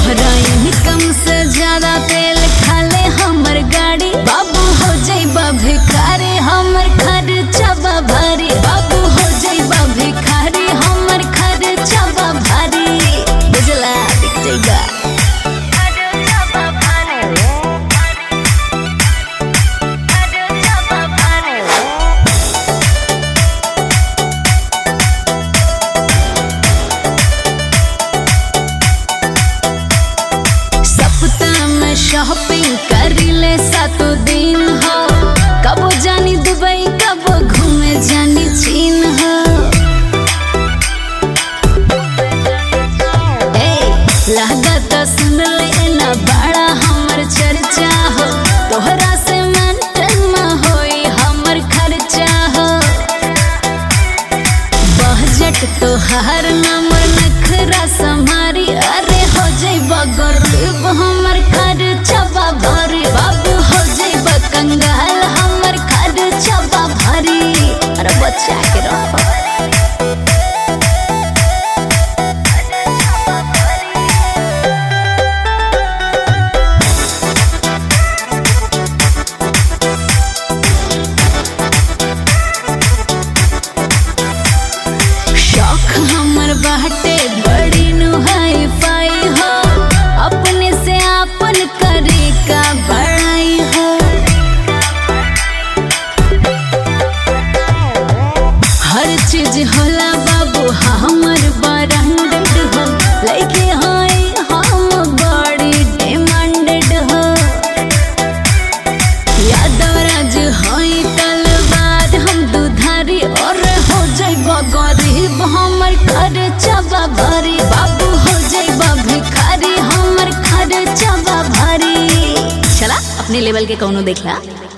तोहरा इनकम से ज्यादा तेल खाले हमर गाड़ी। बाबू हो जाइबा भिखारी हमर खर्चबा भारी। बाबू हो जाइबा भिखारी हमर खर्चबा भारी। बुझला दिख जाइबा शॉपिंग करिले सातों दिन हो। कबो जानी दुबई कबो घूमे जानी चीन हो। लागत सुन लेना बड़ा हमर चर्चा हो। तोहरा से मेंटेन में होई हमर खर्चा हो। बजट तोहार नंबर नखरा समारी। अरे हो जाइबा गरीब हमर खर्चबा भारी। बाबू हो जाइबा कंगाल हमर खर्चबा भारी। अरे बच्चा के रहो हमर बाटे बड़ी नुहाई फाई हो। अपने से आपन करे का बड़ाई हो। हर चीज होला बाबू हमर ब्रांडेड हो। लइके हाई हम बड़ी डिमांडेड हो। यादव राज होई तलवार हम दुधारी। और हो जाइबा गरीब हमर खर्चबा भारी। बाबू हो जाइबा भिखारी हमर खर्चबा भारी। चला अपने लेवल के कौनो देखला।